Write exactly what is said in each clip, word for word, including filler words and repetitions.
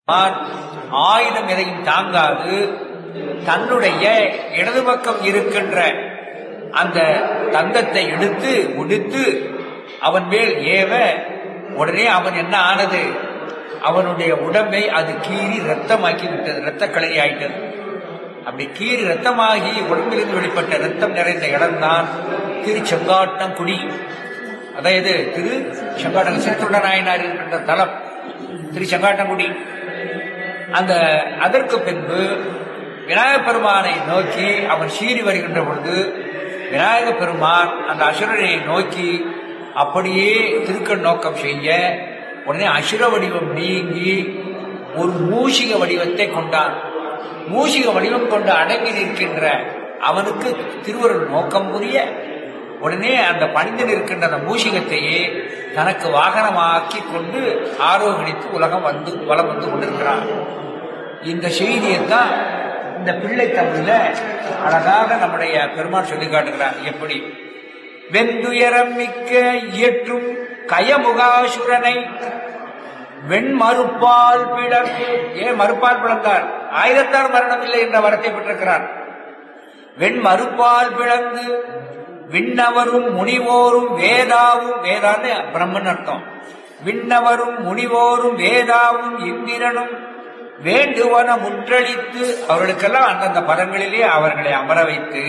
ஆயுதம் எதையும் தாங்காது தன்னுடைய இடது பக்கம் இருக்கின்ற அந்த தந்தத்தை எடுத்து முடித்து அவன் மேல் ஏவ உடனே அவன் என்ன ஆனது, அவனுடைய உடம்பை அது கீறி ரத்தமாக்கி விட்டது, ரத்த களரி ஆயிட்டது. அப்படி கீறி ரத்தமாகி உடம்பிலிருந்து வெளிப்பட்ட ரத்தம் நிறைந்த இடம்தான் திரு செங்காட்டங்குடி. அதாவது திரு செங்காட்டம் சிறுத்தொண்ட நாயனார் இருக்கின்ற தலம் திரு செங்காட்டங்குடி. அந்த அதற்கு பின்பு விநாயகப் பெருமானை நோக்கி அவன் சீறி வருகின்ற பொழுது விநாயக பெருமான் அந்த அசுரனை நோக்கி அப்படியே திருக்கண் நோக்கம் செய்ய உடனே அசுர வடிவம் நீங்கி ஒரு மூஷிக வடிவத்தை கொண்டான். மூஷிக வடிவம் கொண்டு அடங்கி நிற்கின்ற அவனுக்கு திருவருள் நோக்கம் புரிய உடனே அந்த பணிந்து நிற்கின்ற அந்த மூஷிகத்தையே தனக்கு வாகனமாக்கி கொண்டு ஆரோகணித்து உலகம் வந்து வலம் வந்து கொண்டிருக்கிறான். இந்த செய்தியைத்தான் இந்த பிள்ளை தமிழ்ல அழகாக நம்முடைய பெருமாள் சொல்லி காட்டுகிறார். எப்படி வெந்துயரம் மிக்க இயற்றும் கயமுகாசுரனை வெண்மறுப்பால் பிளந்து, ஏன் மறுப்பால் பிளந்தார், ஆயிரத்தால் மரணம் இல்லை என்ற வரத்தை பெற்றிருக்கிறார். வெண்மறுப்பால் பிளந்து விண்ணவரும் முனிவோரும் வேதாவும், வேதான்னு பிரம்மன் அர்த்தம், விண்ணவரும் முனிவோரும் வேதாவும் இந்திரனும் வேண்டுவன முற்றளித்து அவர்களுக்கெல்லாம் அந்தந்த பதங்களிலே அவர்களை அமர வைத்து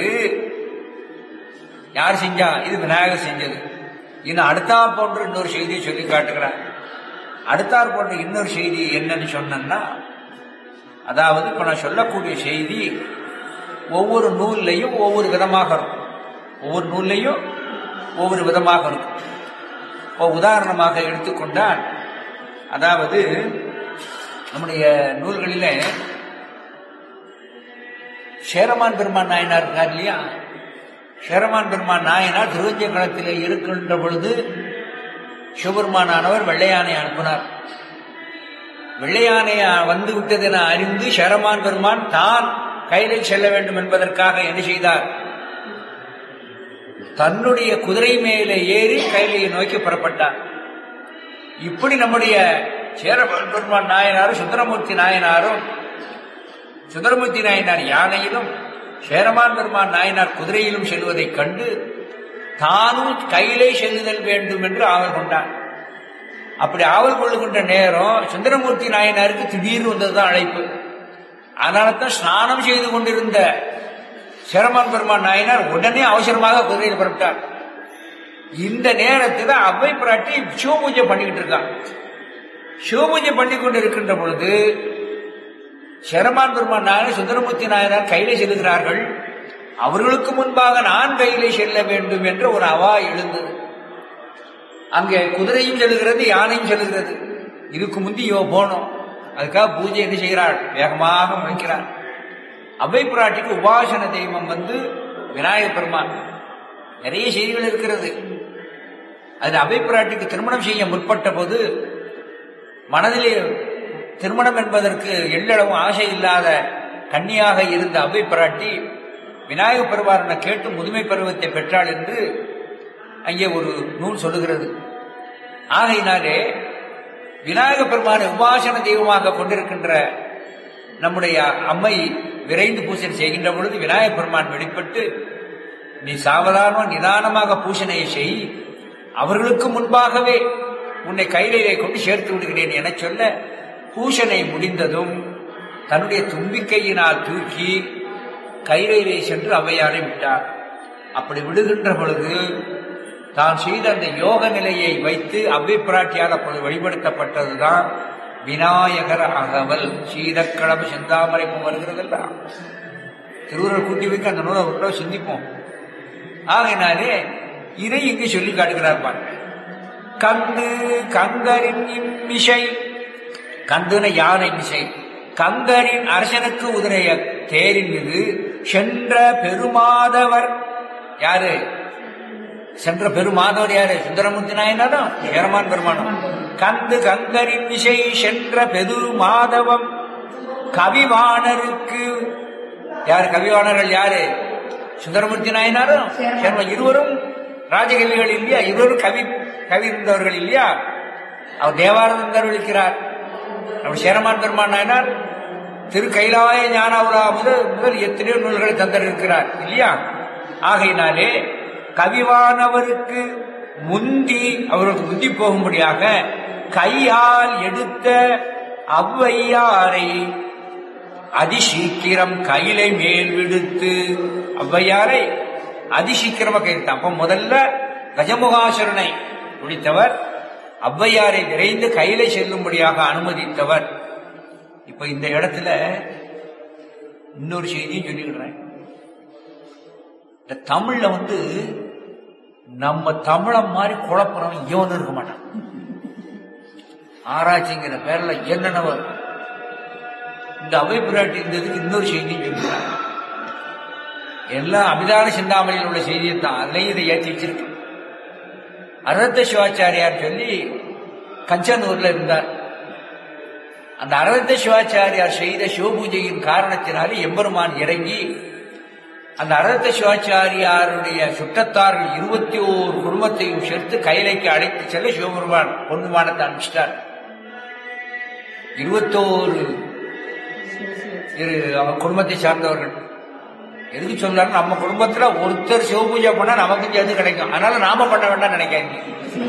யார் செஞ்சா, இது விநாயகர் செஞ்சது. இன்னும் அடுத்தாற் போன்ற இன்னொரு செய்தியை சொல்லி காட்டுகிறார். அடுத்தாற் போன்ற இன்னொரு செய்தி என்னன்னு சொன்னா, அதாவது இப்ப நான் சொல்லக்கூடிய செய்தி ஒவ்வொரு நூல்லையும் ஒவ்வொரு விதமாக இருக்கும், ஒவ்வொரு நூல்லையும் ஒவ்வொரு விதமாக இருக்கும். இப்போ உதாரணமாக எடுத்துக்கொண்டால், அதாவது நம்முடைய நூல்களில சேரமான் பெருமான் நாயனார் இருக்கார் இல்லையா, சேரமான் பெருமான் நாயனார் திருவஞ்ச களத்திலே இருக்கின்ற பொழுது சிவபெருமானவர் வெள்ளையானை அனுப்பினார். வெள்ளையானை வந்து விட்டது என அறிந்து சேரமான் பெருமான் தான் கையிலே செல்ல வேண்டும் என்பதற்காக என்ன செய்தார், தன்னுடைய குதிரை மேலே ஏறி கையிலையை நோக்கி புறப்பட்டார். இப்படி நம்முடைய சேரமான் பெருமான் நாயனாரும் சுந்தரமூர்த்தி நாயனாரும், சுந்தரமூர்த்தி நாயனார் யானையிலும் சேரமான் பெருமான் நாயனார் குதிரையிலும் செல்வதைக் கண்டு தானும் கையிலே செல்லுதல் வேண்டும் என்று ஆவல் கொண்டான். அப்படி ஆவல் கொள்ளுகின்ற நேரம் சுந்தரமூர்த்தி நாயனாருக்கு திடீர்னு வந்ததுதான் அழைப்பு. அதனால தான் ஸ்நானம் செய்து கொண்டிருந்த சேரமான் பெருமான் நாயனார் உடனே அவசரமாக குதிரையில் புறப்பட்டார். இந்த நேரத்தில் அவ்வை பிராட்டி சிவபூஜை பண்ணிக்கிட்டு இருக்கான். சிவபூஜை பண்ணி கொண்டு இருக்கின்ற பொழுது சேரமான் பெருமான் நாயனார் சுந்தரமூர்த்தி நாயனார் கையிலே செல்லுகிறார்கள். அவர்களுக்கு முன்பாக நான் கையிலே செல்ல வேண்டும் என்ற ஒரு அவா எழுந்தது. அங்கே குதிரையும் செல்லுகிறது, யானையும் செல்லுகிறது. இதுக்கு முந்தி இவ போனோம். அதுக்காக பூஜை என்ன செய்கிறாள், வேகமாக முடிக்கிறாள். அவ்வை பிராட்டிக்கு உபாசன தெய்வம் வந்து விநாயக பெருமான். நிறைய செய்திகள் இருக்கிறது. அது அவ்வை பிராட்டிக்கு திருமணம் செய்ய முற்பட்ட போது மனதிலே திருமணம் என்பதற்கு எள்ளளவும் ஆசை இல்லாத கன்னியாக இருந்த அவ்வை பிராட்டி விநாயக பெருமானை கேட்டு முதுமை பருவத்தை பெற்றாள் என்று அங்கே ஒரு நூல் சொல்லுகிறது. ஆகையினாலே விநாயக பெருமானை உபாசன தெய்வமாக கொண்டிருக்கின்ற நம்முடைய அம்மை விரைந்து பூசனை செய்கின்ற பொழுது விநாயக பெருமான் வெளிப்பட்டு, நீ சாவதானோ நிதானமாக பூசனையை செய், அவர்களுக்கு முன்பாகவே உன்னை கையிலே கொண்டு சேர்த்து விடுகிறேன் என சொல்ல, பூசனை முடிந்ததும் தன்னுடைய தும்பிக்கையினால் தூக்கி கையிலே சென்று அவ்வையாரை விட்டார். அப்படி விடுகின்ற பொழுது தான் செய்த அந்த யோக நிலையை வைத்து அவ்வை பிராட்டியால் அப்பொழுது வழிபடுத்தப்பட்டதுதான் விநாயகர் அகவல். சீதக்கிழமை செந்தாமரைப்பும் வருகிறதல்ல, திருவுருள் கூட்டி வைக்க அந்த நூலை ஒரு சிந்திப்போம். ஆகையினாலே இதை இங்கு சொல்லி காட்டுகிறார். கந்து கங்கரின் இம்மிசை, கந்துன யானை மிசை, கங்கரின் அரசனுக்கு உதிரைய தேரின் மீது சென்ற பெருமாதவர் யாரு, சென்ற பெருமாதவர் யாரு, சுந்தரமூர்த்தி நாயனாரும் சேரமான் பெருமானும். கந்து கங்கரின் மிசை சென்ற பெருமாதவம் கவிவாணருக்கு, யாரு கவிவாணர்கள், யாரு சுந்தரமூர்த்தி நாயனாரும் சேரமான். இருவரும் ராஜகவிகள் இல்லையா, இருவரும் கவி கவி இருந்தவர்கள் இல்லையா. அவர் தேவாரம் தருளிக்கிறார். நம்ம சேரமான் பெருமான் நாயனார் திரு கைலாய ஞானவுலா முதல் முதல் எத்தனையோ நூல்களை தந்திருக்கிறார் இல்லையா? ஆகையினாலே கவிவானவருக்கு முந்தி அவருக்கு முந்தி போகும்படியாக கையால் எடுத்த ஔவையாரை அதிசீக்கிரம் கையிலை மேல் விடுத்து ஔவையாரை அதிசீக்கிரமா கையெழுத்தான். அப்ப முதல்ல கஜமுகாசுரனை முடித்தவர், ஔவையாரை விரைந்து கையில செல்லும்படியாக அனுமதித்தவர். இப்ப இந்த இடத்துல இன்னொரு செய்தியும் சொல்லிக்கிறேன். இந்த தமிழ்ல வந்து நம்ம தமிழ மாதிரி குழப்பம் இவன் இருக்க மாட்டான். ஆராய்ச்சிங்கிற பேர்ல என்னென்ன இந்த அவை பிராட்டி இருந்ததுக்கு இன்னொரு செய்தியும் சொல்லிக்கிறார். எல்லாம் அபிதான சிந்தாமணியில் உள்ள செய்தியை தான், அதுலயும் இதை ஏற்றி வச்சிருக்கு. அரத்த சிவாச்சாரியார் சொல்லி கஞ்சனூர்ல இருந்தார். அந்த அரத்த சிவாச்சாரியார் செய்த சிவபூஜையின் காரணத்தினாலே எம்பெருமான் இறங்கி அந்த அரத்த சிவாச்சாரியாருடைய சுற்றத்தார்கள் இருபத்தி ஓரு குடும்பத்தையும் சேர்த்து கைலைக்கு அழைத்து செல்ல சிவபெருமான் பொன்னுமானத்தை அனுப்பிச்சிட்டார். இருபத்தோரு அவர் குடும்பத்தை சார்ந்தவர்கள். எதுக்கு சொன்னாலும் நம்ம குடும்பத்துல ஒருத்தர் சிவபூஜை பண்ணா நமக்கு சேர்ந்து கிடைக்கும், அதனால நாம பண்ண வேண்டாம் நினைக்காதீங்க.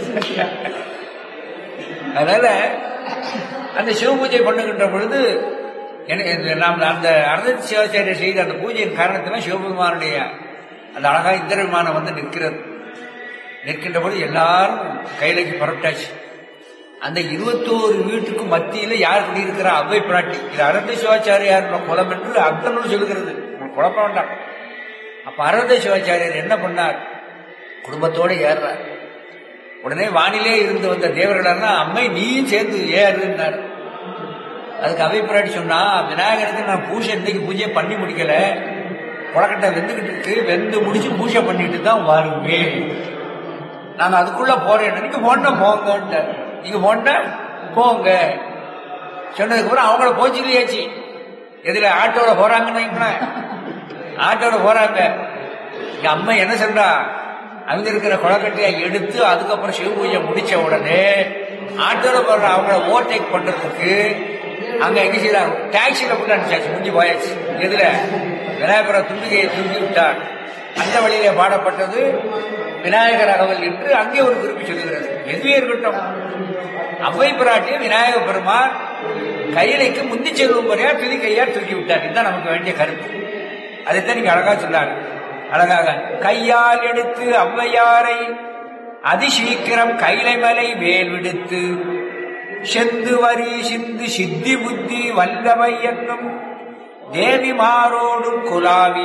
அதனால அந்த சிவபூஜை பண்ணுகின்ற பொழுது நாம் அந்த அரச சிவாச்சாரியர் செய்த அந்த பூஜையின் காரணத்தினால் சிவபெருமானுடைய அந்த அழகா இந்திர விமானம் வந்து நிற்கிறது. நிற்கின்ற பொழுது எல்லாரும் கையிலைக்கு புறப்பட்டாச்சு. அந்த இருபத்தோரு வீட்டுக்கு மத்தியில யார் குடியிருக்கிறா? அவ்வை பிராட்டி. இது அரத்த சிவாச்சாரியார் குலம் என்று அர்த்தம் சொல்லுகிறது, குழப்ப வேண்டாம். அப்ப அரத்த சிவாச்சாரியார் என்ன பண்ணார்? குடும்பத்தோடு ஏறுறார். உடனே வானிலே இருந்து வந்த தேவர்களெல்லாம் அம்மை நீயும் சேர்ந்து ஏறுனார். அதுக்கு அவை பிராட்டி சொன்னா, விநாயகருக்கு நான் பூஜை இன்னைக்கு பூஜையை பண்ணி முடிக்கல, குளக்கட்டை வெந்துகிட்டு இருக்கு, வெந்து முடிச்சு பூஜை பண்ணிட்டு தான் வருவேன், நான் அதுக்குள்ள போறேன், நீங்க போன போங்க, நீங்க போன போங்க சொன்னதுக்கு அப்புறம் அவங்கள போச்சுலையாச்சு. எதுல ஆட்டோட போறாங்கன்னு ஆட்டோட போறாங்க. எங்க அம்மா என்ன சொல்றா, அங்க இருக்கிற குளக்கட்டையை எடுத்து அதுக்கப்புறம் சிவ பூஜை முடிச்ச உடனே ஆட்டோட போடுற அவங்கள ஓவர்டேக் பண்றதுக்கு அங்க எங்க செய்யறாங்க, டாக்ஸில கூட அனுப்பிச்சாச்சு, முடிஞ்சு போயாச்சு. எதுல விநாயகரை தும்பிகையை தூக்கி விட்டார். அந்த வழியில பாடப்பட்டது விநாயகர் அகவல் என்று அங்கே ஒரு குறிப்பு சொல்லுகிறது. எதுவே இருக்கட்டும், அவ்வை பிராட்டி விநாயக பெருமான் கையிலைக்கு முந்தி செல்லும் முறையா துதி கையார் தூக்கி விட்டார். இதுதான் நமக்கு வேண்டிய கருத்து. அதைத்தான் நீங்க அழகா சொன்னார். அழகாக கையால் எடுத்து ஔவையாரை அதிசீக்கிரம் கைலை மலை வேல் விடுத்து செந்து வரி சிந்து சித்தி புத்தி வல்லவை என்னும் தேவி மாரோடும் குலாவி.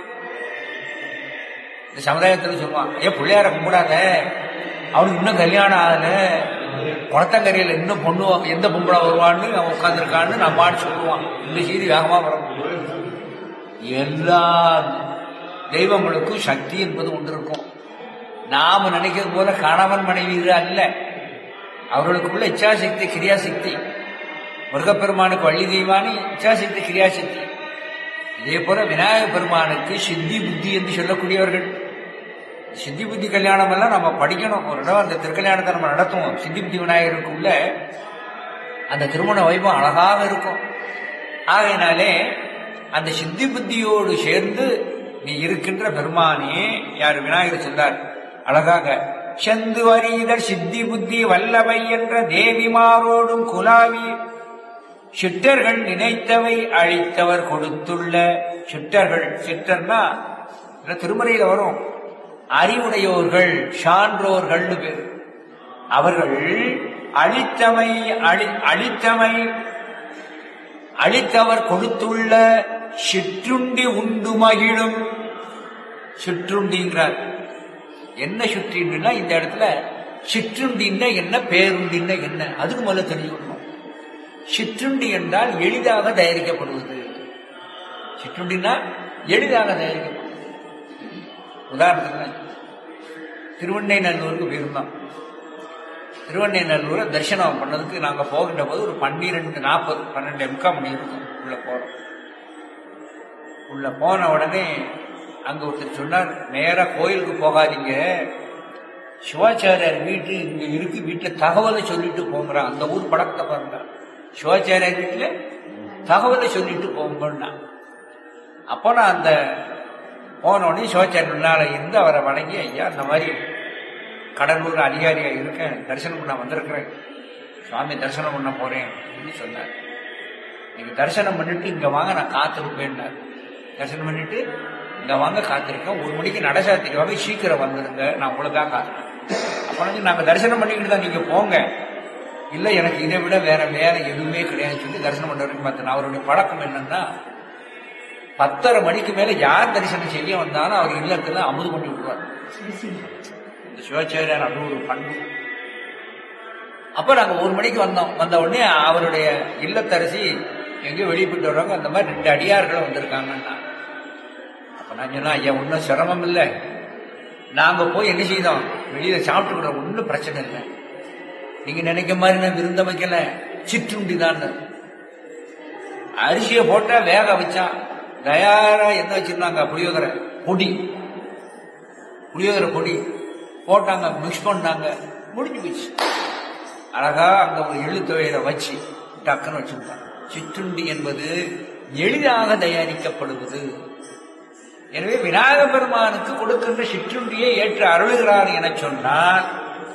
இந்த சமுதாயத்தில் சொல்லுவான், ஏ பிள்ளையார கும்பிடாத, அவனுக்கு இன்னும் கல்யாணம் ஆகல, குளத்தங்கரையில் இன்னும் பொண்ணு எந்த பொம்பளை வருவான்னு அவன் உட்காந்துருக்கான்னு நம்ம பாட்டு சொல்லுவான். இந்த செய்தி வேகமா வரும். எல்லா தெய்வங்களுக்கும் சக்தி என்பது ஒன்று இருக்கும். நாம நினைக்கிறது போல கணவன் மனைவி அல்ல, அவர்களுக்குள்ள இச்சாசக்தி கிரியாசக்தி. முருகப்பெருமானுக்கு வள்ளி தெய்வானி இச்சாசக்தி கிரியாசக்தி. இதே போல விநாயக பெருமானுக்கு சித்தி புத்தி என்று சொல்லக்கூடியவர்கள். சித்தி புத்தி கல்யாணம் எல்லாம் நம்ம படிக்கணும். ஒரு இடம் அந்த திருக்கல்யாணத்தை நம்ம நடத்துவோம். சித்தி புத்தி விநாயகருக்குள்ள அந்த திருமண வைபவம் அழகாக இருக்கும். ஆகையினாலே அந்த சித்தி புத்தியோடு சேர்ந்து நீ இருக்கின்ற பெருமானே யார் விநாயகர் சொன்னார் அழகாக, செந்து வரீதர் சித்தி புத்தி வல்லவை என்ற தேவிமாரோடும் குலாவி சிட்டர்கள் நினைத்தவை அழித்தவர் கொடுத்துள்ள. சிட்டர்கள், சிட்டர்னா திருமறையில வரும், அறிவுடையோர்கள், சான்றோர்கள் பேர். அவர்கள் அழித்தமை அழித்தமை அழித்தவர் கொடுத்துள்ள சிற்றுண்டி உண்டு மகிழும். சிற்றுண்டிங்கிறார். என்ன சிற்றுண்டின்னா இந்த இடத்துல சிற்றுண்டின்னா என்ன, பேருண்டின்னா என்ன, அதுக்கு முதல்ல தெரிஞ்சுக்கணும். சிற்றுண்டி என்றால் எளிதாக தயாரிக்கப்படுவது. சிற்றுண்டினா எளிதாக தயாரிக்கப்படுவது. உதாரணத்துக்கு திருவண்ணை நல்லூருக்கு போயிருந்தோம். திருவண்ணை நல்லூரை தரிசனம் பண்ணதுக்கு நாங்க போகின்ற போது ஒரு பன்னிரெண்டு நாற்பது பன்னெண்டு முக்கால் மணி இருக்கும். உள்ள போறோம். உள்ள போன உடனே அங்க ஒருத்தர் சொன்னார், நேரா கோயிலுக்கு போகாதீங்க, சிவாச்சாரியார் வீட்டு இங்க இருக்கு, வீட்டுல தகவலை சொல்லிட்டு போங்கிறான். அந்த ஊர் பழக்கத்தை பாருங்க. சிவாச்சாரியர் வீட்டுல தகவலை சொல்லிட்டு போகும்போது அப்போ நான் அந்த போனோடனே சிவாச்சாரியர் முன்னால இருந்து அவரை வணங்கி, ஐயா இந்த மாதிரி கடலூர் அதிகாரியா இருக்கேன், தரிசனம் பண்ண வந்திருக்கிறேன், சுவாமி தரிசனம் பண்ண போறேன் அப்படின்னு சொன்னார். நீங்க தரிசனம் பண்ணிட்டு இங்க வாங்க, நான் காத்திருப்பேன்னாரு. தரிசனம் பண்ணிட்டு இங்க வாங்க, காத்திருக்கேன், ஒரு மணிக்கு நடசாத்திக்கு வாங்க, சீக்கிரம் வந்துருங்க, நான் உங்களுக்காக காத்திருக்கேன். அப்ப நாங்க தரிசனம் பண்ணிக்கிட்டு தான் நீங்க போங்க, இல்ல எனக்கு இதை விட வேற வேற எதுவுமே கிடையாதுன்னு சொல்லி தரிசனம் பண்ண வரைக்கும் பார்த்தேன். அவருடைய பழக்கம் என்னன்னா, பத்தரை மணிக்கு மேல யார் தரிசனம் செய்ய வந்தாலும் அவர் இல்லத்துல அமுது பண்ணி விடுவார். இந்த சிவாச்சாரியார் அப்படி ஒரு பண்பு. அப்ப நாங்க ஒரு மணிக்கு வந்தோம். வந்த உடனே அவருடைய இல்லத்தரசி எங்கேயோ வெளியே போயிட்டு வர்றாங்க, அந்த மாதிரி ரெண்டு அடியார்களும் வந்திருக்காங்கன்னா. அப்ப நான் சொன்னா, ஐயா ஒன்றும் சிரமம் இல்லை, நாங்க போய் என்ன செய்தோம், வெளியில சாப்பிட்டு கூட ஒன்றும் பிரச்சனை இல்லை, நீங்க நினைக்க மாதிரி நான் விருந்தமைக்கல, சிற்றுண்டி தான். அரிசியை போட்டா வேக வச்சா தயாரா என்ன வச்சிருந்தாங்க, புளியோதரை பொடி, புளியோதரை பொடி போட்டாங்க, மிக்ஸ் பண்ணாங்க, முடிஞ்சு போச்சு. அழகா அங்க ஒரு எள்ளு துவையில வச்சு டக்குன்னு வச்சிருந்தாங்க. சிற்றுண்டி என்பது எளிதாக தயாரிக்கப்படுவது. எனவே விநாயக பெருமானுக்கு கொடுக்கின்ற சிற்றுண்டியை ஏற்று அருளுகிறார் என சொன்னால்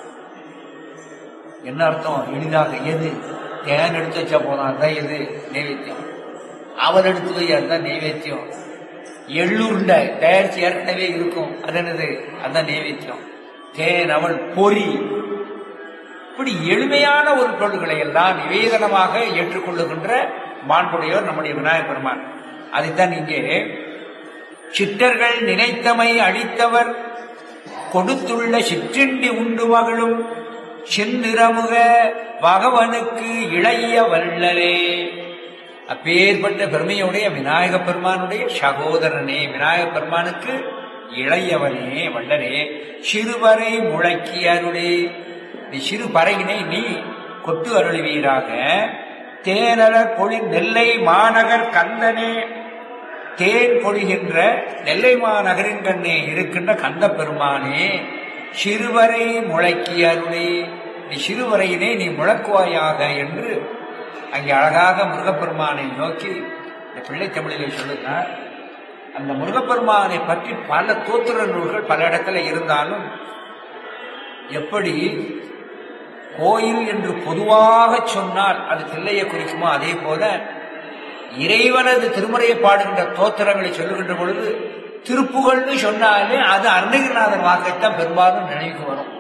என்ன அர்த்தம்? எளிதாக. எது? தேன் எடுத்து வச்சா போதும், அதுதான் எது நைவேத்தியம். அவள் எடுத்து வை, அதுதான் நைவேத்தியம். எள்ளுருண்டை தயாரிச்சு ஏற்கனவே இருக்கும், அது என்னது, அதுதான் நைவேத்தியம். தேன் அவள் பொறி, இப்படி எளிமையான ஒரு பொருள்களை எல்லாம் நிவேதனமாக ஏற்றுக்கொள்ளுகின்ற மாண்புடையவர் நம்முடைய விநாயக பெருமான். அதைத்தான் இங்கே சிற்றர்கள் நினைத்தமை அளித்தவர் கொடுத்துள்ள சிற்றின்றி உண்டு மகளும் செந்திரமுக பகவனுக்கு இளைய வல்லலே. அப்பேற்பட்ட பெருமையுடைய விநாயக பெருமானுடைய சகோதரனே, விநாயக பெருமானுக்கு இளையவனே, வல்லரே, சிறுவரை முழக்கி அருளே, நீ சிறு பறையினை நீ கொட்டு அருளுவீராக. தேனர பொழி நெல்லை மாநகர் கந்தனே, தேன் பொழிகின்ற நெல்லை மாநகரின் கண்ணே இருக்கின்ற கந்த பெருமானே, சிறுவரை முழக்கி அருளே, நீ சிறுவரையினை நீ முழக்குவாயாக என்று அங்கே அழகாக முருகப்பெருமானை நோக்கி இந்த பிள்ளை தமிழிலே சொல்லுகிறார். அந்த முருகப்பெருமானை பற்றி பல தோத்திர நூல்கள் பல இடத்துல இருந்தாலும், எப்படி கோயில் என்று பொதுவாக சொன்னால் அது தில்லையை குறிக்குமோ, அதே போல இறைவனது திருமுறையை பாடுகின்ற தோத்திரங்களை சொல்லுகின்ற பொழுது திருப்புகள்னு சொன்னாலே அது அருணகிரிநாதன் வாக்கைத்தான் பெரும்பாலும் நினைவுக்கு வரும்.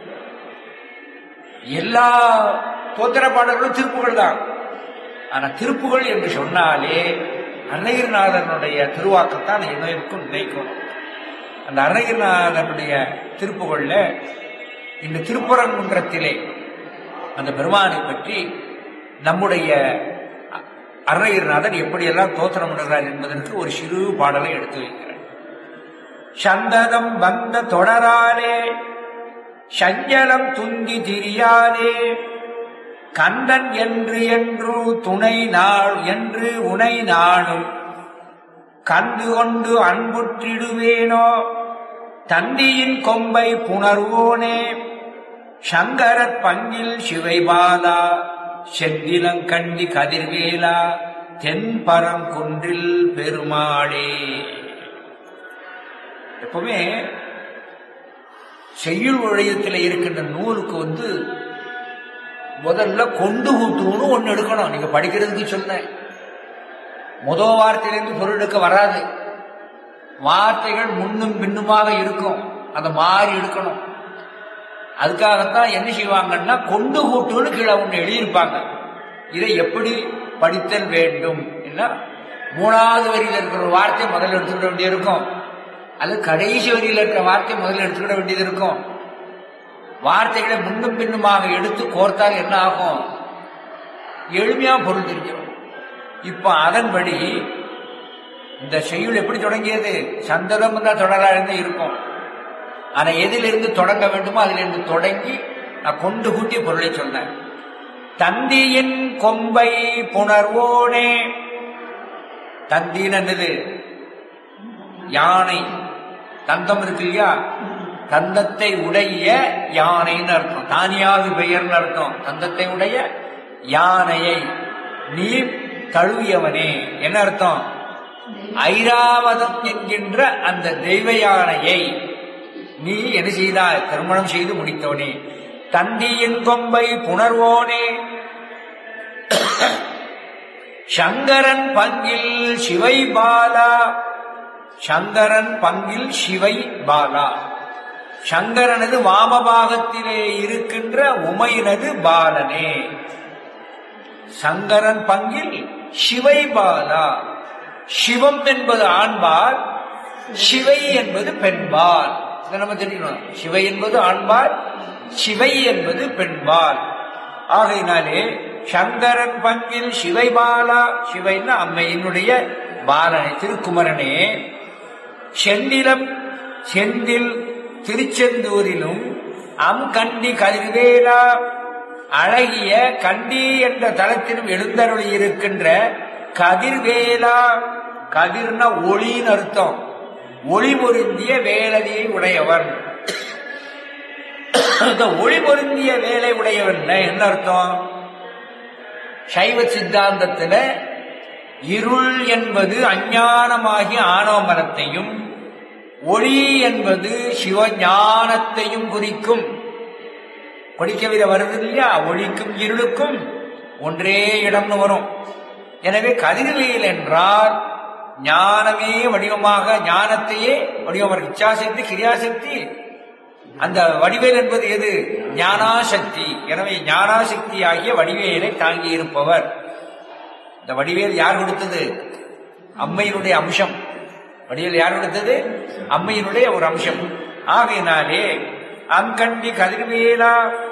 எல்லா தோத்திர பாடல்களும் திருப்புகள் தான். ஆனா திருப்புகள் என்று சொன்னாலே அருணகிரிநாதனுடைய திருவாக்கத்தான் என்னைக்கும் நினைக்கும். அந்த அருணகிரிநாதனுடைய திருப்புகள்ல இந்த திருப்பரங்குன்றத்திலே அந்த பெருமானை பற்றி நம்முடைய அருணகிரிநாதன் எப்படியெல்லாம் தோத்திரம் பண்ணுகிறார் என்பதற்கு ஒரு சிறு பாடலை எடுத்து வைக்கிறார். சந்ததம் வந்த தொடராலே சஞ்சலம் துங்கி திரியாதே, கந்தன் என்று என்று துணை நாள் என்று உனை நாளும் கண்டு கொண்டு அன்புற்றிடுவேனோ, தந்தியின் கொம்பை புணர்வோனே, சங்கரத் பங்கில் சிவைபாலா, செந்திலங்கண்டி கதிர்வேலா, தென்பரங்குன்றில் பெருமாளே. எப்பவுமே செய்யுள் வழியத்தில் இருக்கின்ற நூலுக்கு வந்து முதல்ல கொண்டு கூட்டுன்னு ஒன்னு எடுக்கணும். நீங்க படிக்கிறதுக்கு சொன்னேன், முதல் வார்த்தையிலிருந்து பொருள் எடுக்க வராது. வார்த்தைகள் முன்னும் பின்னுமாக இருக்கும், அதை மாறி எடுக்கணும். அதுக்காகத்தான் என்ன செய்வாங்கன்னா கொண்டு கூட்டுன்னு கீழே ஒன்று எழுதியிருப்பாங்க. இதை எப்படி படித்தல் வேண்டும் என்ன, மூணாவது வரியில் இருக்கிற ஒரு வார்த்தை முதல்ல எடுத்துக்கிட வேண்டியிருக்கும், அல்லது கடைசி வரியில் இருக்கிற வார்த்தை முதல்ல எடுத்துக்கிட வேண்டியது இருக்கும். வார்த்தைகளை முன்னும் பின்னுமாக எடுத்து கோர்த்தால் என்ன ஆகும், எளிமையா பொருள் தெரிஞ்சிடும். இப்ப அதன்படி இந்த செய்யுள் எப்படி தொடங்கியது, சந்ததம் தான் தொடராக இருக்கும். ஆனா எதிலிருந்து தொடங்க வேண்டுமோ அதிலிருந்து தொடங்கி நான் கொண்டு கூட்டிய பொருளை சொன்னேன். தந்தியின் கொம்பை புணர்வோனே, தந்தின் என்னது, யானை. தந்தம் இருக்கு இல்லையா, தந்தத்தை உடைய யானைன்னு அர்த்தம், தானியாவி பெயர்னு அர்த்தம். தந்தத்தை உடைய யானையை நீ தழுவியவனே. என்ன அர்த்தம்? ஐராவதம் என்கின்ற அந்த தெய்வ யானையை நீ என்ன செய்தாய்? திருமணம் செய்து முடித்தவனே. தண்டியின் கொம்பை புணர்வோனே, சங்கரன் பங்கில் சிவை பாலா. சங்கரன் பங்கில் சிவை பாலா. சங்கரனது வாமபாகத்திலே இருக்கின்ற உமையினது பாலனே. சங்கரன் பங்கில் சிவை பாலா. சிவம் என்பது ஆண்பால், சிவை என்பது பெண்பால். இதை நம்ம தெரிஞ்சுக்கணும். சிவை என்பது ஆண்பால், சிவை என்பது பெண்பால். ஆகையினாலே சங்கரன் பங்கில் சிவை பாலா. சிவைன்னா அம்மையினுடைய பாலனை, திருக்குமரனே. செந்திலம் செந்தில் திருச்செந்தூரிலும் அம் கண்டி கதிர்வேலா. அழகிய கண்டி என்ற தலத்திலும் எழுந்தருளி இருக்கின்ற கதிர்வேலா. கதிர்னா ஒளின்னு அர்த்தம். ஒளி பொருந்திய வேலையை உடையவன். ஒளி பொருந்திய வேலை உடையவன் என்ன அர்த்தம்? சைவ சித்தாந்தத்துல இருள் என்பது அஞ்ஞானமாகிய ஆணவ மலத்தையும், ஒளி என்பது சிவஞானத்தையும் குறிக்கும். கொடிக்கவிர வருது இல்லையா? ஒளிக்கும் இருளுக்கும் ஒன்றே இடம்னு வரும். எனவே கதிர்வேல் என்றால் ஞானமே வடிவமாக, ஞானத்தையே வடிவமாக, இச்சாசக்தி கிரியாசக்தி. அந்த வடிவேல் என்பது எது? ஞானாசக்தி. எனவே ஞானாசக்தி ஆகிய வடிவேலை தாங்கி இருப்பவர். இந்த வடிவேல் யார் கொடுத்தது? அம்மையினுடைய அம்சம். வடிவேல் யார் கொடுத்தது? அம்மையினுடைய ஒரு அம்சம். ஆகையினாலே அங்கண்டி கதிர்வேலா.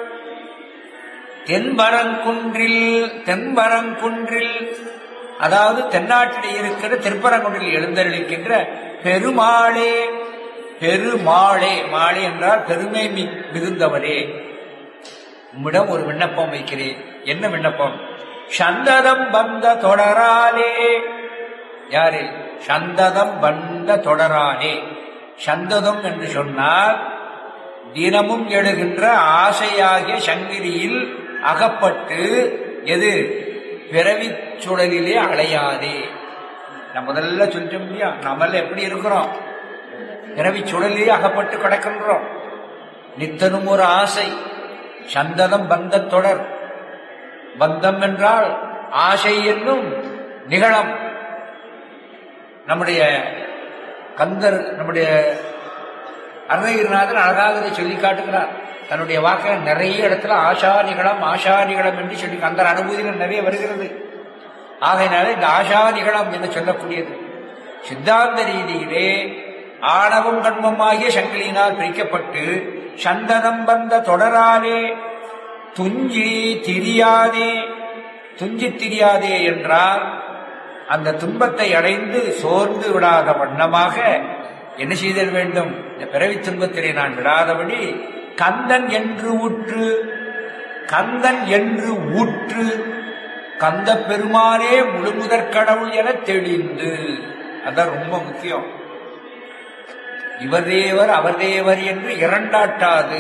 தென்பரங்குன்றில், தென்பரங்குன்றில் அதாவது தென்னாட்டிலே இருக்கிற திருப்பரங்குன்றில் எழுந்தருளிக்கின்ற பெருமாளே. பெருமாளே, மாளே என்றால் பெருமை மிகுந்தவரே. உம்மிடம் ஒரு விண்ணப்பம் வைக்கிறேன். என்ன விண்ணப்பம்? சந்ததம் பந்த தொடராலே. யாரு? சந்ததம் பந்த தொடராலே. சந்ததம் என்று சொன்னால் தினமும் எழுகின்ற ஆசையாகிய சங்கிலியில் அகப்பட்டு எது? பிறவி சுழலிலே அலையாதே. நம்ம முதல்ல சொல்லிட்டோம் இல்லையா? நம்மள எப்படி இருக்கிறோம்? பிறவி சுழலிலே அகப்பட்டு கிடக்கின்றோம். நித்தனும் ஒரு ஆசை. சந்ததம் பந்த தொடர். பந்தம் என்றால் ஆசை என்னும் நிகழம். நம்முடைய கந்தர், நம்முடைய அருணகிரிநாதன் அழகாக இதை சொல்லி காட்டுகிறார். தன்னுடைய வாக்கில நிறைய இடத்துல ஆஷா நிகழம், ஆஷா நிகழம் என்று சொல்லி அந்த அனுபூதிகள் நிறைய வருகிறது. ஆகையினால இந்த ஆஷா நிகழம் என்று சொல்லக்கூடியது சித்தாந்த ரீதியிலே ஆணவம் கண்மமாகிய சங்கிலியினால் பிரிக்கப்பட்டு சந்தனம் வந்த தொடராலே துஞ்சி திரியாதே. துஞ்சி திரியாதே என்றால் அந்த துன்பத்தை அடைந்து சோர்ந்து விடாத வண்ணமாக என்ன செய்தல் வேண்டும்? இந்த பிறவி துன்பத்திலே நான் விடாதபடி கந்தன் என்று ஊற்று. கந்தன் என்று ஊற்று. கந்த பெருமானே முழுமுதற் கடவுள் என தெளிந்து. அதான் ரொம்ப முக்கியம். இவர் தேவர் அவர் தேவர் என்று இரண்டாட்டாது.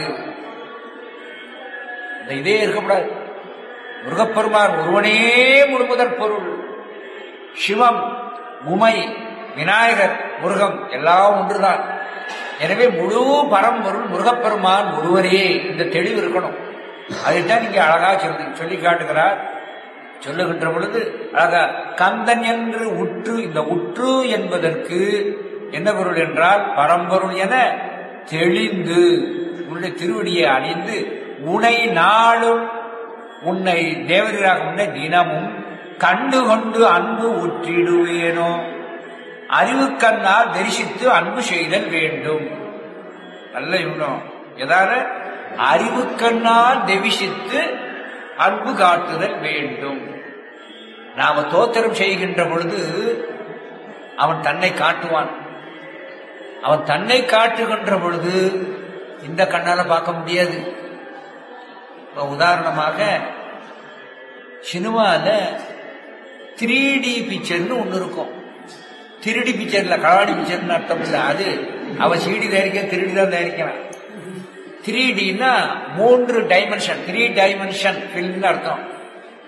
இந்த இதே இருக்கக்கூடாது. முருகப்பெருமான் ஒருவனே முழுமுதற் பொருள். சிவம், உமை, விநாயகர், முருகம் எல்லாம் ஒன்றுதான். எனவே முழு பரம்பொருள் முருகப்பெருமான் ஒருவரே. இந்த தெளிவு இருக்கணும். அதைத்தான் நீங்க அழகா சொல்லி சொல்லி காட்டுகிறார். சொல்லுகின்ற பொழுது அழகா கந்தன் என்று உற்று. இந்த உற்று என்பதற்கு என்ன பொருள் என்றால் பரம்பொருள் என தெளிந்து உன்னுடைய திருவடியை அணிந்து உனை நாளும் உன்னை தேவராக உன்னை தினமும் கண்டு கொண்டு அன்பு ஊற்றிடுவேனோ. அறிவு கண்ணால் தரிசித்து அன்பு செய்தல் வேண்டும். நல்ல இவனும் எதான அறிவு கண்ணால் தரிசித்து அன்பு காட்டுதல் வேண்டும். நாம தோத்திரம் செய்கின்ற பொழுது அவன் தன்னை காட்டுவான். அவன் தன்னை காட்டுகின்ற பொழுது இந்த கண்ணால பார்க்க முடியாது. உதாரணமாக சினிமால த்ரீ டி பிக்சர்னு ஒண்ணு இருக்கும். திருடி பிக்சர்ல களவாடி பிக்சர்னு அர்த்தம் இல்லை. அது அவன் சீடி தயாரிக்க திருடி தான் தயாரிக்கிறான். த்ரீ டினா மூன்று டைமென்ஷன், த்ரீ டைமென்ஷன் பிலிம்னு அர்த்தம்.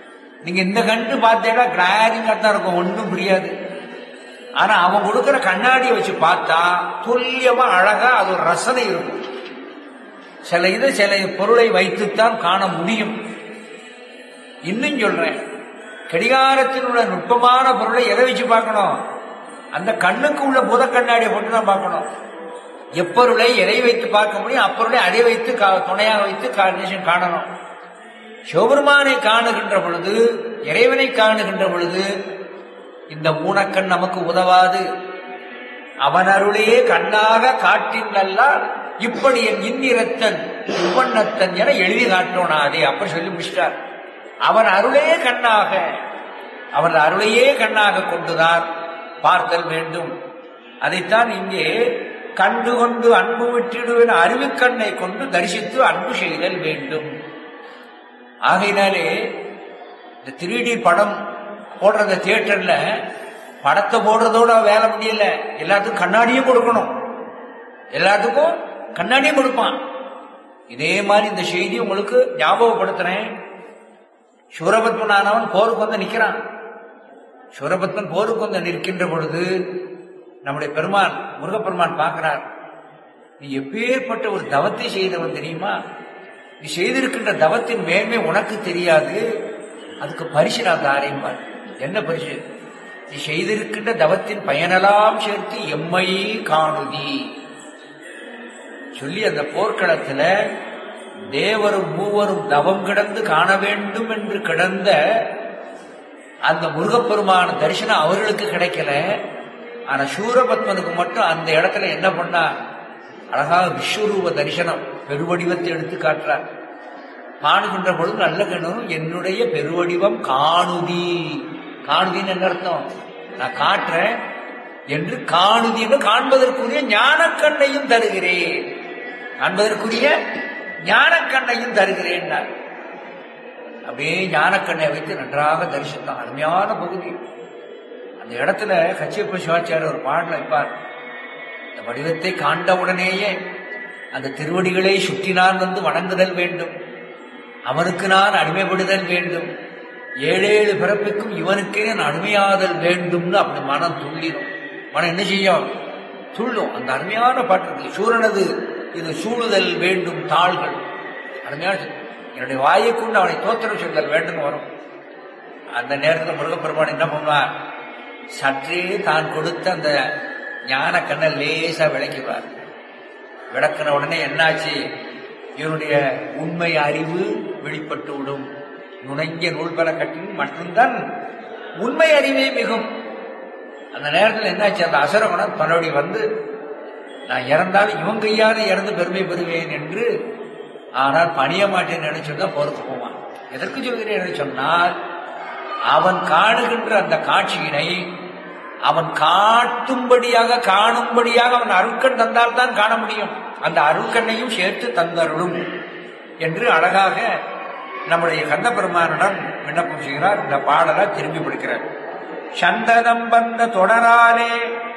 நீங்க இந்த கண்டு பார்த்தீங்கன்னா கிளாரிங்கா தான் இருக்கும், ஒன்றும் புரியாது. ஆனா அவன் கொடுக்கிற கண்ணாடியை வச்சு பார்த்தா துல்லியமா அழகா அது ஒரு ரசனை இருக்கும். சில இது சில பொருளை வைத்துத்தான் காண முடியும். இன்னும் சொல்றேன், கடிகாரத்தில் உள்ள நுட்பமான பொருளை எதை வச்சு பார்க்கணும்? அந்த கண்ணுக்கு உள்ள புத கண்ணாடியை போட்டு தான் பார்க்கணும். எப்பொருளை எதை வைத்து பார்க்க முடியும், அப்பொருளை அதை வைத்து துணையாக வைத்து காணணும். சிவபெருமானை காணுகின்ற பொழுது, இறைவனை காணுகின்ற பொழுது இந்த ஊனக்கண் நமக்கு உதவாது. அவன் அருளையே கண்ணாக காட்டின் நல்லால் இப்படி என் இன்னிறத்தன் உவண்ணத்தன் என எழுதி காட்டோனாதே அப்ப சொல்லி முடிச்சிட்டார். அவன் அருளையே கண்ணாக, அவன் அருளையே கண்ணாக கொண்டுதான் பார்த்தல் வேண்டும். அதைத்தான் இங்கே கண்டு கொண்டு அன்பு விட்டிடுவேன் அறிவுக்கண்ணை கொண்டு தரிசித்து அன்பு செய்தல் வேண்டும். ஆகையினாலே இந்த த்ரீ டி படம் போடுறத தியேட்டர்ல படத்தை போடுறதோட வேலை முடியல, எல்லாத்துக்கும் கண்ணாடியும் கொடுக்கணும், எல்லாத்துக்கும் கண்ணாடியும் கொடுப்பான். இதே மாதிரி இந்த செய்தி உங்களுக்கு ஞாபகப்படுத்துறேன். சூரபத்மனானவன் போருக்கு வந்து நிற்கிறான். சூரபத்மன் போருக்கு வந்து நிற்கின்ற பொழுது நம்முடைய பெருமான் முருகப்பெருமான் பார்க்கிறார். நீ எப்பேற்பட்ட ஒரு தவத்தை செய்தவன் தெரியுமா? நீ செய்திருக்கின்ற தவத்தின் மேன்மை உனக்கு தெரியாது, அதுக்கு பரிசு நான் தாரேன்பார். என்ன பரிசு? நீ செய்திருக்கின்ற தவத்தின் பயனெல்லாம் சேர்த்து எம்மை காணுதி சொல்லி அந்த போர்க்களத்துல தேவரும் மூவரும் தவம் கிடந்து காண வேண்டும் என்று கிடந்த அந்த முருகப்பெருமான தரிசனம் அவர்களுக்கு கிடைக்கல. ஆனா சூரபத்மனுக்கு மட்டும் அந்த இடத்துல என்ன பண்ணா, அழகாக விஸ்வரூப தரிசனம் பெருவடிவத்தை எடுத்து காட்டுறார். காணுகின்ற பொழுது நல்ல கண்ணும் என்னுடைய பெருவடிவம் காணுதி. காணுதின்னு என்ன அர்த்தம்? நான் காட்டுறேன் என்று காணுதின்னு காண்பதற்குரிய ஞானக்கண்ணையும் தருகிறேன், காண்பதற்குரிய ஞானக்கண்ணையும் தருகிறேன். அப்படியே ஞானக்கண்ணை வைத்து நன்றாக தரிசித்தான். அருமையான பகுதி. அந்த இடத்துல கச்சியப்ப சிவாச்சாரியர் ஒரு பாடல் வைப்பார். இந்த வடிவத்தை காண்டவுடனேயே அந்த திருவடிகளை சுற்றி நான் வந்து வணங்குதல் வேண்டும், அவனுக்கு நான் அடிமைப்படுதல் வேண்டும், ஏழேழு பிறப்புக்கும் இவனுக்கே நான் அடிமையாதல் வேண்டும்னு அப்படி மனம் துள்ளிடும். மனம் என்ன செய்யும்? துள்ளும். அந்த அருமையான பாட்டு இருக்கு. சூரனது இது சூழுதல் வேண்டும் தாள்கள். அருமையான என்னுடைய வாயை கொண்டு அவனை தோத்திரம் சொல்தல் வேண்டும் வரும். அந்த நேரத்தில் முருகப்பெருமான் என்ன பண்ணுவார்? சற்றே தான் கொடுத்த அந்த ஞான கண்ணை லேசா விளக்கிவார். விளக்கின உடனே என்னாச்சு? இவனுடைய உண்மை அறிவு வெளிப்பட்டு விடும். நுழைஞ்ச நூல் பெற கட்டின் மட்டும்தான் உண்மை அறிவே மிகும். அந்த நேரத்தில் என்னாச்சு? அந்த அசுரகுணம் தன்னுடைய வந்து நான் இறந்தாலும் இவன் கையாத இறந்து பெருமை பெறுவேன் என்று, ஆனால் பணிய மாட்டேன் நினைச்சுதான் போருக்கு போவான். எதற்கு சொல்கிறேன் என்று சொன்னால், அவன் காணுகின்ற அந்த காட்சியினை அவன் காட்டும்படியாக காணும்படியாக அவன் அருட்கண் தந்தால் தான் காண முடியும். அந்த அருட்கண்ணையும் சேர்த்து தந்தருளும் என்று அழகாக நம்முடைய கந்த பெருமானிடம் விண்ணப்பம் செய்கிறார். இந்த பாடலை திரும்பி பிடிக்கிறார். சந்ததம் வந்த தொடராலே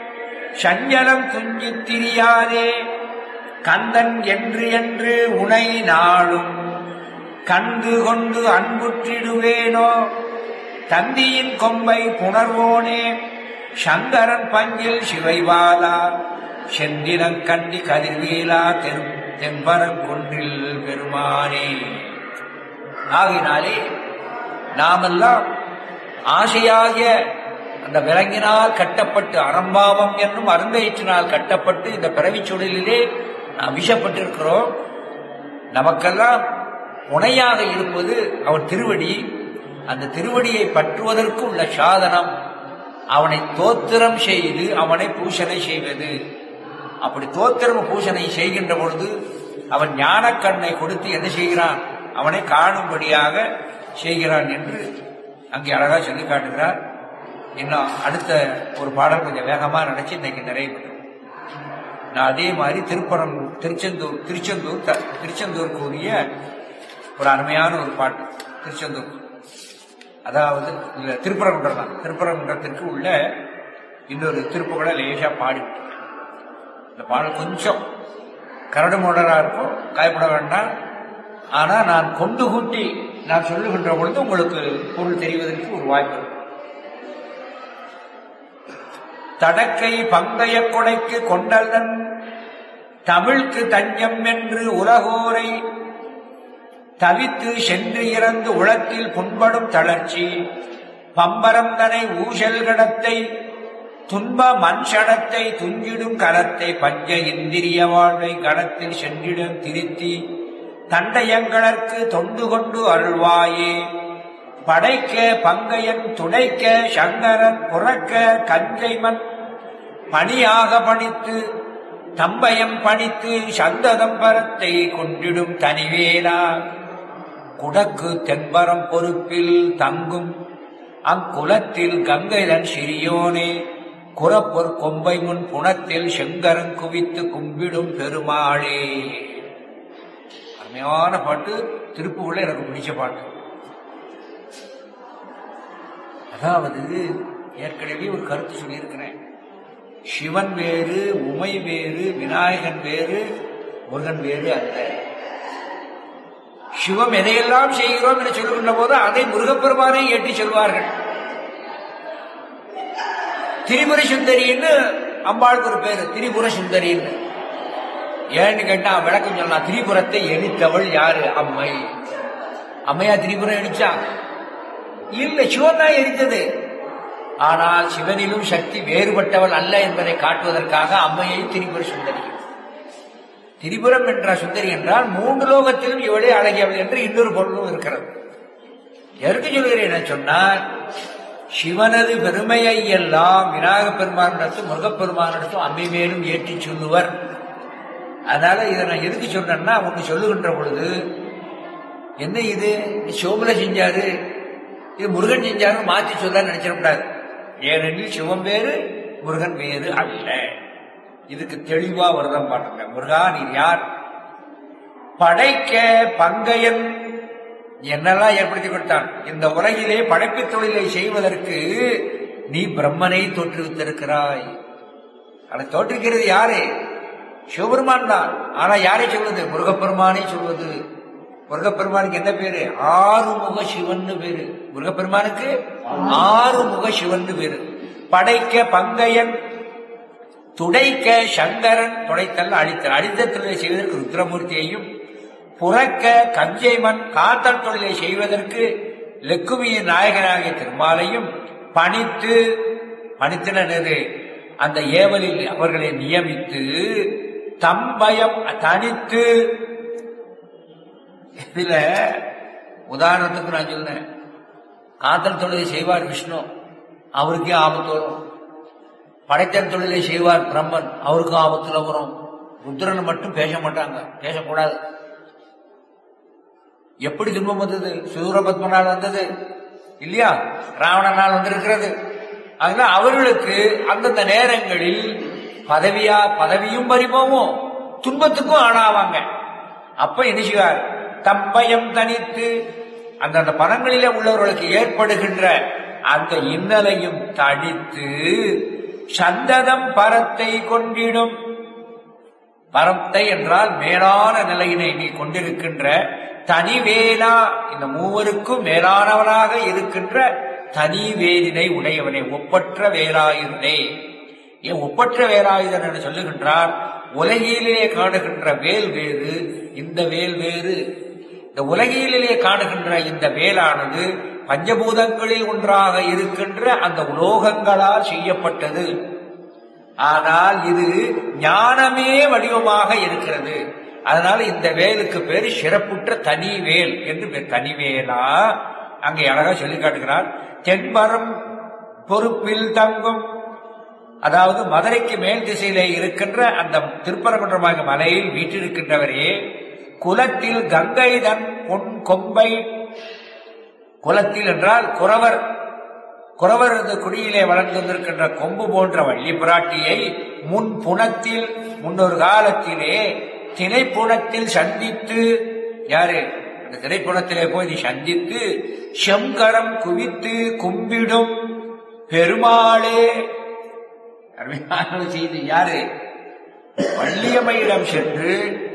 சஞ்சலம் துஞ்சி திரியாதே கந்தன் என்று என்று உனை நாளும் கண்டு கொண்டு அன்புற்றிடுவேனோ தந்தியின் கொம்பை புணர்வோனே சங்கரன் பங்கில் சிவைவாலா செந்திரங் கண்டி கதிர்வேலா தெரு தென்பரங்குன்றில் பெருமானே. ஆகினாலே நாமெல்லாம் ஆசையாகிய அந்த விலங்கினால் கட்டப்பட்டு அறம்பாவம் என்னும் அருந்தயிற்றினால் கட்டப்பட்டு இந்த பிறவிச் சூழலிலே நாம் விஷப்பட்டிருக்கிறோம். நமக்கெல்லாம் துணையாக இருப்பது அவன் திருவடி. அந்த திருவடியை பற்றுவதற்கு உள்ள சாதனம் அவனை தோத்திரம் செய்து அவனை பூஷணை செய்வது. அப்படி தோத்திரம் பூஷணை செய்கின்ற பொழுது அவன் ஞானக்கண்ணை கொடுத்து என்ன செய்கிறான்? அவனை காணும்படியாக செய்கிறான் என்று அங்கே அழகா சொல்லி காட்டுகிறார். இன்னும் அடுத்த ஒரு பாடல் கொஞ்சம் வேகமா நினைச்சு இன்னைக்கு நிறைவு பெறும். நான் அதே மாதிரி திருப்பரம் திருச்செந்தூர் திருச்செந்தூர் திருச்செந்தூருக்கு உரிய ஒரு அருமையான ஒரு பாட்டு. திருச்செந்தூர் அதாவது திருப்பரங்குன்றம் தான். திருப்பரங்குன்றத்திற்கு உள்ள இன்னொரு திருப்புகளை லேசா பாடி இந்த பாடல் கொஞ்சம் கரடு முரடரா இருக்கும், காயப்பட வேண்டாம். ஆனா நான் கொண்டு கூட்டி நான் சொல்லுகின்ற பொழுது உங்களுக்கு பொருள் தெரிவதற்கு ஒரு வாய்ப்பு. தடக்கை பங்கைய கொடைக்கு கொண்டல்தன் தமிழ்க்கு தஞ்சம் என்று உலகோரை தவித்து சென்று இறந்து உளத்தில் புண்படும் தளர்ச்சி பம்பரந்தனை ஊசல் கடத்தை துன்ப மண்சடத்தை துஞ்சிடும் கலத்தை பஞ்ச இந்திரிய வாழ்வை கடத்தில் சென்றிடம் திருத்தி தண்டையங்களற்கு தொண்டு கொண்டு அருள்வாயே படைக்க பங்கையன் துடைக்க சங்கரன் புறக்க கஞ்சைமன் பணியாக பணித்து தம்பயம் பணித்து சந்ததம் பரத்தை கொண்டிடும் தனிவேலா குடக்கு தென்பரம் பொறுப்பில் தங்கும் அங்குலத்தில் கங்கைதன் சிறியோனே குறப்பொற் கொம்பை முன் புனத்தில் செங்கரன் குவித்து கும்பிடும் பெருமாளே. அருமையான பாட்டு, திருப்புகழ்ல எனக்கு பிடிச்ச பாட்டு. அதாவது ஏற்கனவே ஒரு கருத்து சொல்லியிருக்கிறேன். சிவன் வேறு, உமை வேறு, விநாயகன் வேறு, முருகன் வேறு அல்ல. சிவம் எதையெல்லாம் செய்கிறோம் என்று சொல்லுகின்ற போது அதை முருகப்பெருமானை ஏற்றி சொல்வார்கள். திரிபுர சுந்தரின்னு அம்பாளுக்கு ஒரு பேரு, திரிபுர சுந்தரின்னு. ஏன்னு கேட்டா விளக்கம் சொல்லலாம். திரிபுரத்தை எரித்தவள் யாரு? அம்மை. அம்மையா திரிபுரம் எரிச்சா? இல்ல, சிவன் தான் எரித்தது. ஆனால் சிவனிலும் சக்தி வேறுபட்டவள் அல்ல என்பதை காட்டுவதற்காக அம்மையை திரிபுர சுந்தரி. திரிபுரம் என்ற சுந்தரி என்றால் மூன்று லோகத்திலும் இவளே அழகியவள் என்று இன்னொரு பொருளும் இருக்கிறது. எதற்கு சொல்கிறேன் என சொன்னால், சிவனது பெருமையை எல்லாம் விநாயக பெருமானிடத்தும் முருகப்பெருமானிடத்தும் அம்மை மேலும் ஏற்றி சொல்லுவர். அதனால இதை நான் எதுக்கு சொன்னேன்னா, ஒன்று சொல்லுகின்ற பொழுது என்ன இது சிவமுல செஞ்சாரு, இது முருகன் செஞ்சாரு மாற்றி சொல்ல நினைச்சிடக்கூடாது. ஏனெனில் சிவம் வேறு முருகன் வேறு அல்ல. இதுக்கு தெளிவா வருதம் பாட்டுங்க. முருகா நீ யார்? படைக்க பங்கையன் என்னெல்லாம் ஏற்படுத்தி கொடுத்தான். இந்த உலகிலே படைப்பு தொழிலை செய்வதற்கு நீ பிரம்மனை தோற்றுவித்திருக்கிறாய். அதை தோற்றுக்கிறது யாரு? சிவபெருமான் தான். ஆனா யாரை சொல்வது? முருகப்பெருமானை சொல்வது. முருகப்பெருமானுக்கு என்ன பேரு? ஆறுமுக சிவன் பேரு. முருகப்பெருமானுக்கு ஆறுமுக சிவன் பேரு. படைக்க பங்கையன் துடைக்க சங்கரன், துடைத்தல் அழித்தல். அழித்த தொழிலை செய்வதற்கு ருத்ரமூர்த்தியையும், புறக்க கஞ்சைமன் காத்தல் தொழிலை செய்வதற்கு லக்குமியின் நாயகனாகிய திருமாலையும், பணித்து பணித்தினது அந்த ஏவலில் அவர்களை நியமித்து, தம்பயம் தனித்து. இதுல உதாரணத்துக்கு நான் சொன்னேன், காத்தல் தொழிலை செய்வார் விஷ்ணு, அவருக்கே ஆபத்து வரும். படைத்தல் தொழிலை செய்வார் பிரம்மன், அவருக்கும் ஆபத்துல வரும். ருத்ரன் மட்டும் பேச மாட்டாங்க, பேசக்கூடாது. எப்படி துன்பம் வந்தது? சூரபத்மனால் வந்தது இல்லையா? ராவணனால் வந்திருக்கிறது. அதனால அவர்களுக்கு அந்தந்த நேரங்களில் பதவியா பதவியும் பறிபோவும், துன்பத்துக்கும் ஆளாவாங்க. அப்ப என்ன செய்வார்? தம்பயம் தனித்து அந்தந்த பதங்களிலே உள்ளவர்களுக்கு ஏற்படுகின்ற அந்த இன்னலையும் தடித்து சந்ததம் பரத்தை கொண்டிடும். பரத்தை என்றால் மேலான நிலையினை நீ கொண்டிருக்கின்ற தனிவேலா, இந்த மூவருக்கும் மேலானவனாக இருக்கின்ற தனிவேலினை உடையவனே, ஒப்பற்ற வேலாயுதனே. ஏன் ஒப்பற்ற வேலாயுதன் என்று சொல்லுகின்றார்? உலகிலே காணுகின்ற வேல் வேறு, இந்த வேல் வேறு. இந்த உலகிலே காணுகின்ற இந்த வேலானது பஞ்சபூதங்களில் ஒன்றாக இருக்கின்ற அந்த உலோகங்களால் செய்யப்பட்டது. ஆனால் இது ஞானமே வடிவமாக இருக்கிறது. அதனால இந்த வேலுக்கு பேரு சிறப்புற்ற தனி வேல் என்று பேர். தனிவேலா அங்கே அழகா சொல்லி காட்டுகிறார். தென்பரம் பொறுப்பில் தங்கும், அதாவது மதுரைக்கு மேல் திசையிலே இருக்கின்ற அந்த திருப்பரங்குன்றமாக மலையில் வீற்றிருக்கின்றவரே, குலத்தில் கங்கை தன் பொன் கொம்பை. குலத்தில் என்றால் குறவர், குறவர் குடியிலே வளர்ந்திருக்கின்ற கொம்பு போன்ற வள்ளி பிராட்டியை முன் புனத்தில், முன்னொரு காலத்திலே திணைப்புணத்தில் சந்தித்து, யாரு? அந்த திணைப்புணத்திலே போய் நீ சந்தித்து செங்கரம் குவித்து கும்பிடும் பெருமாளே. அருமையான செய்தி. யாரு? வள்ளியம்மையிடம் சென்று